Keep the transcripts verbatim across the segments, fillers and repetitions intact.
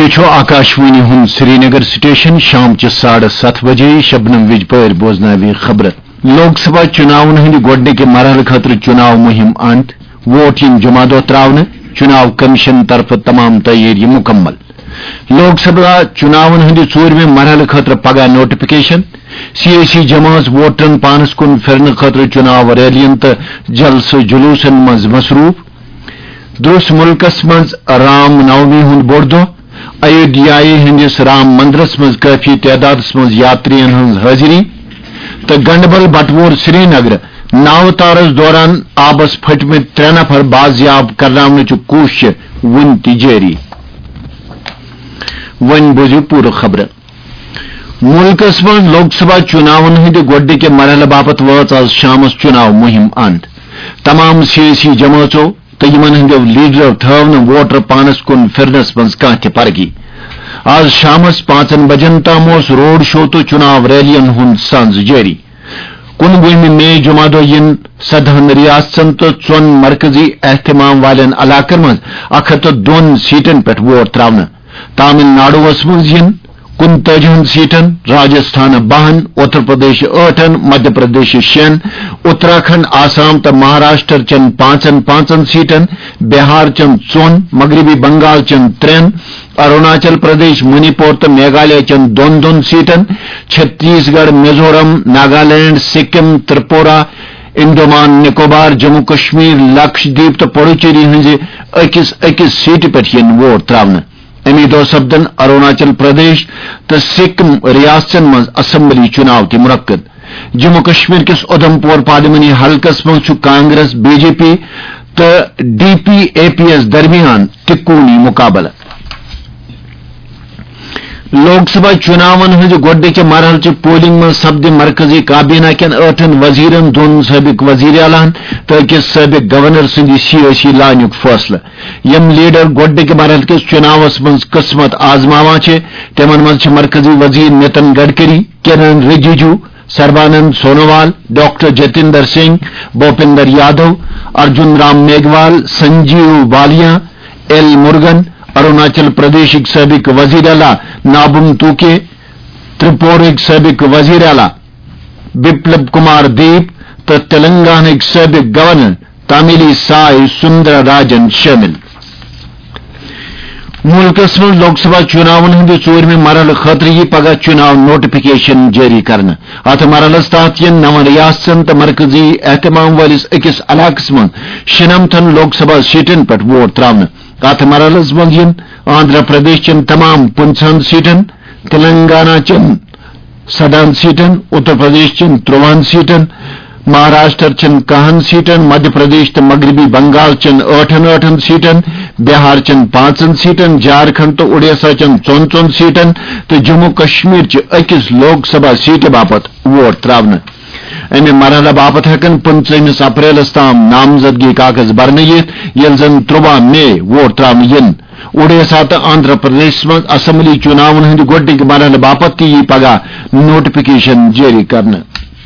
یہ چھو آکاشوانی ہن سری نگر سٹیشن شام چہ ساڑھے ست بجے شبنم وج پیر بوزناوی خبر لوک سبھا چناون ہند گوڈنے کے مرحلہ خاطر چناو مہم انت ووٹ یم جمع دہ تراؤن چناو کمیشن طرف تمام تیاری مکمل لوک سبھا چناون ہند ژوٗرمہِ مرحلہ خاطر پگہ نوٹیفکیشن سیاسی جماعت ووٹرن پانس کن پھرن خاطر چناو ریلین تو جلسہ جلوسن مز مصروف درس ملکس مز رام نومی ہند بوڑ دہ ایودھیا ہندس رام مندرس مز کافی تعداد مز یاترین ہز حاضری تو گنڈبل بٹوور سری نگر ناو تارس دوران آبس پھٹمت ترے نفر بازیاب کرناونچ کوشش ون تہ جاری ون بوزو پور خبر ملکس من لوک سبھا چناون ہند گوڈنہ کے مرحلہ باپت واچ آز شامس چناو مہم اند تمام سیاسی جماعتوں تو یمن ہندو لیڈر تھو ووٹر پانس کن پھرنس من کھانا تہ پرگی آز شامس پانچن بجن تام اس روڈ شو تو چناو ریلین ہند سانز جاری کنوہمہ مے جمعہ دہ ین سدہن ریاستن تو ژون مرکزی اہتمام والن علاقن من اکھ ہتھ دون سیٹن پہ ووٹ تراؤن تامل ناڈوس مز ین کنتاجہن سیٹن راجستھان بہن اتر پردیش ٲٹھن مدھیہ پردیش شین اتراکھنڈ آسام تو مہاراشٹر چن پانچن پانچن سیٹن بہار چن ژون مغربی بنگال چن ترین اروناچل پردیش منی پور تو میگھالیہ چن دون دون سیٹن چھتیس گڑھ میزورم ناگالینڈ سکم ترپورہ انڈومان نکوبار جموں کشمیر لکشدیپ تو پڈوچیری ہز اکس اکس سیٹ پہ ووٹ تراؤن امی دہ سپدن اروناچل پردیش تو سکم ریاستن مز اسمبلی چناو تہ منعقد جموں کشمیر کس ادھم پور پارلیمانی حلقس مز کانگریس بی جے پی تو ڈی پی اے پی ایس درمیان تکونی مقابلہ لوک سبھا چناون ہند گوڈنکہ مرحلہ چہ پولنگ من سپد مرکزی کابینہ کین ٲٹھن وزیرن دون سابق وزیر اعلان تو أکس سابق گورنر سندی سیاسی لانیک فیصلہ یم لیڈر گوڈنکہ مرحلہ کس چناوس من قسمت آزماوان چھ تمن من مرکزی وزیر نتن گڈکری کرن رجیجو سربانند سونووال ڈاکٹر جتیندر سنگھ بھوپندر یادو ارجن رام میگھوال سنجیو بالیاں ایل مرگن اروناچل پردیش سابق وزیر اعلی نابم توکے ترپورک سابق وزیر اعلی بپلب کمار دیپ تو تلنگانہ سابق گورنر تاملی سائی سندر راجن شامل ملکس من لوک سبھا چناون ہند ژوٗرمہِ مرحلہ خاطر یہ پگہ چناو نوٹیفکیشن جاری کرنا ات مرحلس تحت ین نون ریاستن تو مرکزی اہتمام والس اکس علاقس من شنمتھن لوک سبھا سیٹن پہ ووٹ تراؤن ات مرحلس من ین آندھرا پردیش چن تمام پنچہن سیٹن تلنگانہ چن سدہن سیٹن اتر پردیش چن تروہن سیٹن مہاراشٹر چن کہن سیٹن مدھیہ پردیش تو مغربی بنگال چن ٲٹھن ٲٹھن سیٹن بہار چن پانچن سیٹن جھارکھنڈ تو اڑیسہ چن ژون ژون سیٹن تو جموں کشمیر چہ اکس لوک سبھا سیٹ باپت ووٹ تراؤن امہ مرحلہ باپت ہیکن پنچہمس اپریلس تام نامزدگی کاغذ برنے یت یل زن ترواہ مے ووٹ تراؤن ین اڑیسہ تو آندھرا پردیش من اسمبلی چناون ہند گوڈنکہ مرحلہ باپت تہ پگہ نوٹیفکیشن جاری کرنا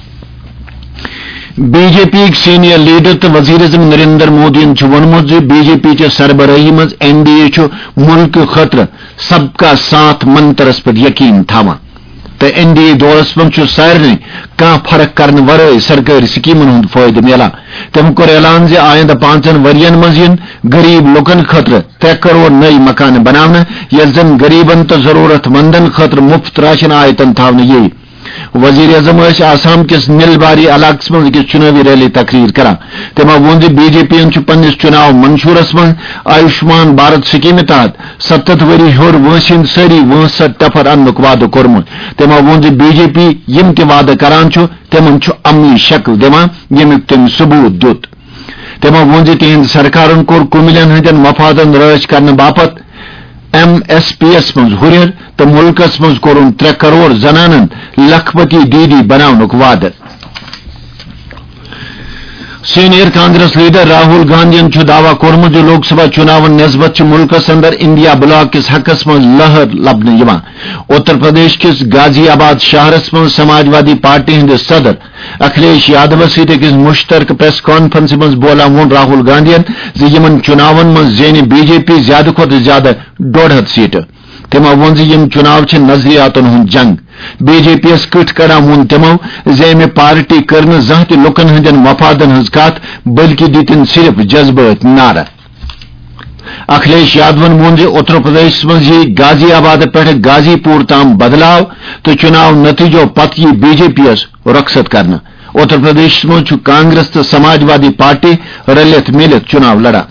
B J P senior leader تو وزیر اعظم نریندر مودی ونمت بی جے پی چہ سربراہی مز این ڈی اے ملک خاطر سب کا ساتھ منترس پہ یقین تھاوان تو این ڈی اے دورس من سارے کھانا فرق کرنے ورائے سرکاری سکیمن ہند فائدہ ملان تم کور اعلان زِ آئندہ پانچن ورین مز ین غریب لوکن خاطر ترے کروڑ نئی مکان بناونہ یل زن غریبن تو ضرورت مندن خاطر مفت راشن آیتن تھاونہ یی وزیر اعظم آسام کس نلباری علاقس من أکس چناوی ریلی تقریر کران تمو وون زِ بی جے پی ین پنس چناو منشورس من آیوشمان بھارت سکیم تحت ستھ وری ہور وٲنٛسہِ ہٕنٛدۍ سٲری وٲنٛس ٹفر اننُک وعدٕ کوٚرمُت تمو وون زِ بی جے پی یم تہِ وعدٕ کران چھُ تمن چھُ عملی شکل دِوان ییٚمیُک تٔمۍ ثبوت دیُت تمو وون زِ تہنٛدِ سرکارن کوٚر کُملین ہٕنٛدٮ۪ن مفادن رٲچھ کرنہٕ باپت ایم ایس پی ایس مز ہُریر تو ملکس مز کورن ترے کروڑ زنانن لکھپتی دیدی بناونک وعدہ سینئر کانگریس لیڈر راہل گاندھی دعویٰ کورمت لوک سبھا چناون نسبت ملکس اندر انڈیا بلاک کس حقس من لہر لبنہ اتر پردیش کس غازی آباد شہرس من سماجوادی پارٹی ہند صدر اکھلیش یادو ست أکس مشترکہ پریس کانفرنس من بولان وون راہل گاندھی زِ یمن چناون من زینہِ بی جے پی زیادہ کھوتہ زیادہ ڈوڑ ہتھ سیٹہ تمو وون یم چناو چھ نظریاتن ہند جنگ بی جے پی یس کٹ کڑان وون تمو زمہ پارٹی کرن زہ تہ لکن ہندین مفادن ہز کت بلکہ دتن صرف جذبات نعرہ اکھلیش یادون وون اتر پردیش من یہ غازی آباد پہ غازی پور تام بدلاو تو چناو نتیجو پتہ یہ بی جے پی یس رخصت کرنا اتر پردیش من کانگریس تو سماجوادی پارٹی رلت ملت چناو لڑا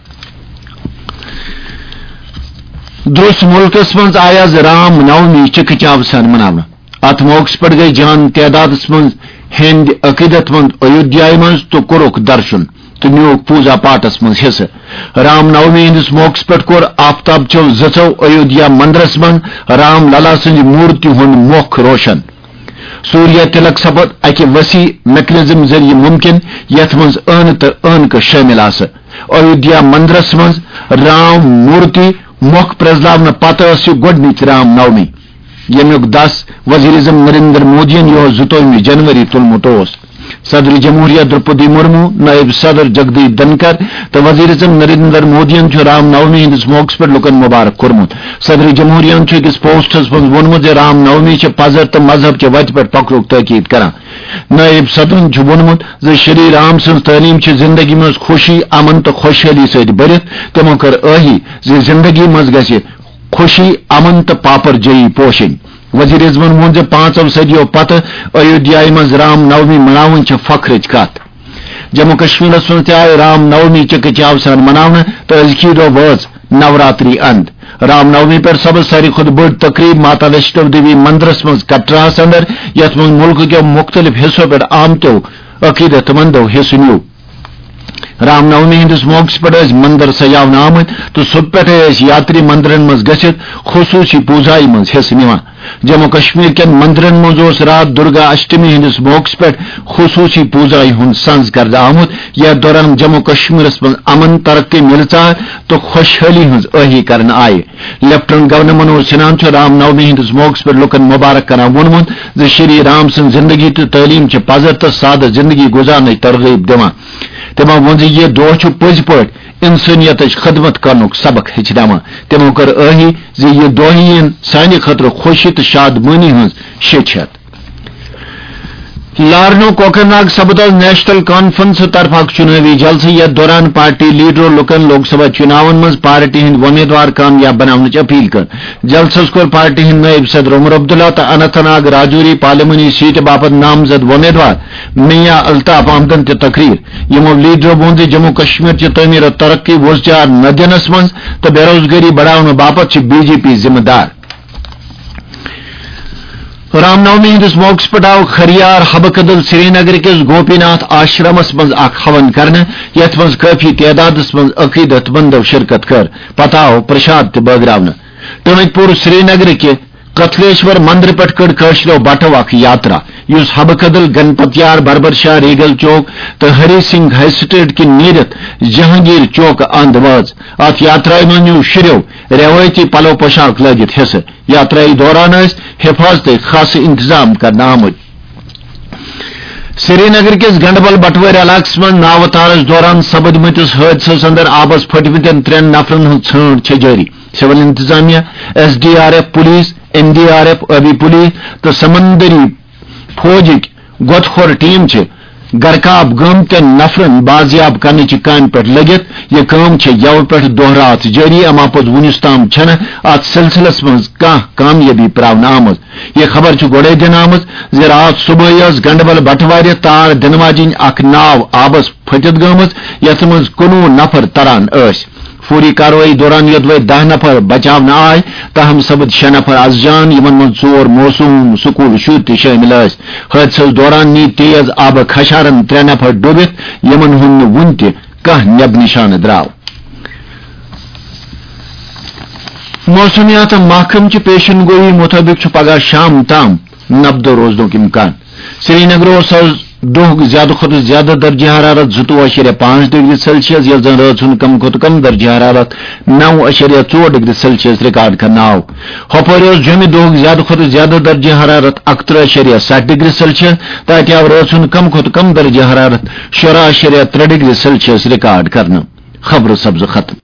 درست ملکس من آیاز رام نومی چکچاو سان مناو ات موقع پہ گئی جان تعداد من ہند عقیدت مند ایودھیا من تو کورک درشن تو نیوک پوجا پاٹس من حصہ رام نومی ہندس موقع پہ کور آفتاب چو زچو ایودھیا مندرس من رام للا سنج مورتی ہند موخ روشن سوریہ تلک سپد اکہ وسیع میکنزم ذریعہ ممکن یت من ان تو ان کا شامل آس ایودھیا مندرس من رام مورتی موخ پرزلاون پتہ یہ گۄڈنِچ رام نومی یمیک دس وزیر اعظم نریندر مودین یہ زٕتووُہمہِ جنوری تلمت اس صدر جمہوریہ درپدی مرمو نائب صدر جگدیپ دھنکر تو وزیر اعظم نریندر مودین رام نومی ہندس موقع پہ لکن مبارک کورمت صدر جمہوریہ اکس پوسٹس من وونمت رام نومی پزر تو مذہب چہ وتہ پہ پکڑک تاکید کران نائب صدرن وونمت ز شری رام سن تعلیم زندگی مز خوشی امن تو خوشحالی ست برت تمو کر اہی ز زندگی مز گژھِ خوشی امن تو پاپر جئی پوشن وزیر اعظمن وون ز پانچو صدیو پتہ ایودھیا مز رام نومی مناون فخرچ کت جموں کشمیرس من تہ آئی رام نومی چکچاو سان مناونہ تو ازکی دہ وٲژ نوراتری اند رام نومی پر سب ساری خود بڑ تقریب ماتا ویشنو دیوی مندرس مز کٹراہس اندر یت من ملک کے مختلف حصوں پہ آمتو عقیدت مندو حصہ نیو رام نومی ہندس موقع پہ مندر سجاون آمت تو صبح پہ یاتری مندرن مز گھت خصوصی پوجائی مز حصہ نوان جموں کشمیر کن مندرن مز رات درگا اشٹمی ہندس موقع پہ خصوصی پوجائی ہند سنز کردہ آمت یتھ دوران جموں کشمیرس مز امن ترقی ملژار تو خوشحالی ہز اہی کرن آئے لیفٹنٹ گورنر منوج سنہا رام نومی ہندس موقع پہ لکن مبارک کران وونمت ز شری رام سن زندگی تو تعلیم پزر تو سادہ زندگی گزارنے ترغیب دان تمو وون یہ دہ پز پہ انسانیت خدمت کرنک سبق ہچناوان تمو کر اہی زِ یہ دہ سانہ خاطر خوشی تو شادمانی ہز شیچت لارنو کوکرناگ سپدو نیشنل کانفرنس طرف چناوی جلسہ یتھ دوران پارٹی لیڈرو لکن لوک سبھا چناون مز پارٹی ہند ومیدوار کامیاب بناونچ اپیل کر جلسس کور پارٹی ہند نائب صدر عمر عبداللہ تو اننت ناگ راجوری پارلیمانی سیٹ باپت نامزد ومیدوار میاں الطاف احمدن تہ تقریر یمو لیڈرو وون جموں کشمیر چہ تعمیر و ترقی وزجار نہ دنس مز تو بے روزگاری بڑھاؤ باپت بی جے پی ذمہ دار رام نومی ہندس موقع پہ آو خریار حبہ کدل سری نگر کس گوپی ناتھ آشرمس مز اخ ہون کرنے یتھ مز کافی تعداد مز عقیدت مندو شرکت کر پتہ آو پرشاد تہ بٲگراونہ ٹنک پور سری نگر کے کتلیشور مندر پہ کڑ کاشرو بٹو اخ یاترا اس حبہ کدل گنپتیار بربر شاہ ریگل چوک تو ہری سنگھ ہائی سٹریٹ کن نیرت جہانگیر چوک اند واز ات یاترا من نیو شریو روایتی پلو پوشاک لگت حصہ یاترائی دوران حفاظت خاص انتظام کرنا آمت سری نگر کس گنڈبل بٹوار علاقس من ناو تارس دوران سپدمتس حادثس اندر آبس پھٹمتن ترین نفرن ہند ژھانڈ جاری سول انتظامیہ S D R F police N D R F ابی پولیس تو سمندری فوجک گوت خور ٹیم گرکاب گمتن نفرن بازیاب کرنے کام پہ لگت یہ کام یو پہ دہ رات جاری اما پوز ونس تام چھنہ ات سلسلس من کان کامیابی پراؤن آمت یہ خبر گوڑے دن آمت زِ رات صبح یس گنڈبل بٹوارِ تار دن واجن اخ ناو آبس پھٹت گمت یتھ من کنوہ نفر تران اس فوری کاروائی دوران یدوے دہ نفر بچاؤ آئے تاہم سپد شے نفر از جان یمن من ژور موسوم سکول شر تہ شامل اس حادثس دوران نی تیز آب خشارن ترے نفر ڈوبت یمن ہند ون تہ کانٛہہ نب نشانہ دراو موسمیات محکم چہ پیشن گوئی مطابق پگہ شام تام نبدو روزنک امکان سری نگر دہ زیادہ کھت زیادہ درجہ حرارت زٕتووُہ اشاریہ پانچ ڈگری سیلسیس یل زن رات ہند کم کھت کم درجہ حرارت نو اشاریہ ژور ڈگری سیلسیس ریکارڈ کرنا آو ہپٲرۍ اوس جومہِ دۄہُک زیادہ کھت زیادہ درجہ حرارت اکترہ اشاریہ سٹھ ڈگری سیلسیس تتہِ آو رات ہند کم کھت کم درجہ حرارت شراہ اشاریہ ترے ڈگری سیلسیس ریکارڈ کرنا خبر سبز ختم.